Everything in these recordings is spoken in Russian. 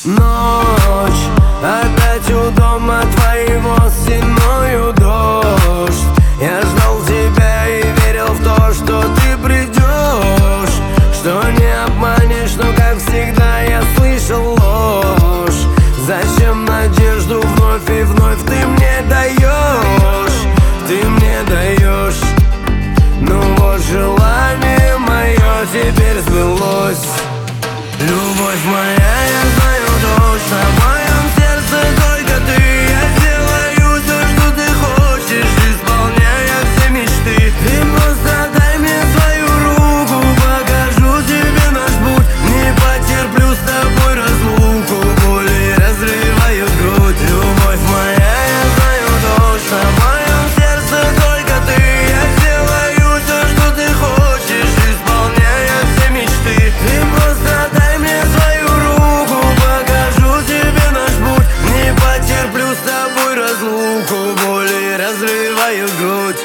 Ночь, опять у дома твоего стеною дождь. Я ждал тебя и верил в то, что ты придешь, что не обманешь, но как всегда я слышал ложь. Зачем надежду вновь и вновь ты мне даешь? Ты мне даешь. Ну вот желание мое теперь сбылось. Любовь моя, я знаю точно, в моем сердце только ты. Я сделаю все, что ты хочешь, исполняя все мечты. Ты просто дай мне свою руку, покажу тебе наш путь. Не потерплю с тобой разлуку, боли разрывают грудь. Любовь моя, я знаю точно, в моем сердце только ты. Я сделаю все, что ты хочешь, исполняя все мечты. Ты просто дай мне свою руку, покажу тебе наш путь. Не потерплю с тобой разлуку, боли разрывают грудь.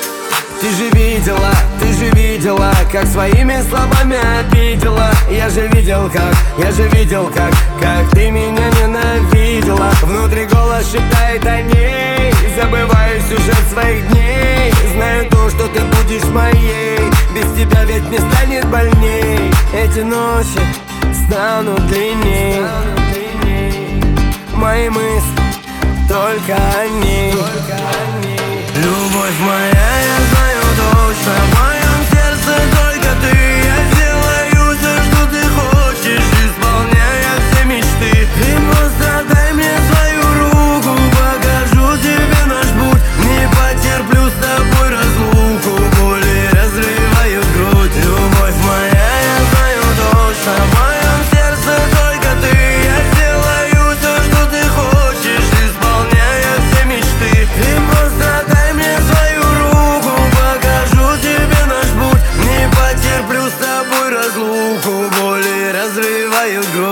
Ты же видела, как своими словами обидела. Я же видел, как ты меня ненавидела. Внутри голос шептает о ней, забываю сюжет своих дней. Знаю то, что ты будешь моей, без тебя ведь не станет больней. Эти ночи станут длинней, мои мысли только о ней. Любовь моя, я знаю точно, в моем сердце только ты. Я сделаю все, что ты хочешь, исполняя все мечты. Ты просто дай мне свою руку, покажу тебе наш путь. Не потерплю с тобой разлуку, боли разрывают грудь. Любовь моя, я знаю точно, в моем сердце только ты. Я сделаю все, что ты хочешь, исполняя все мечты. Ты просто дай мне свою руку, покажу тебе наш путь. Не потерплю с тобой разлуку, боли разрывают грудь.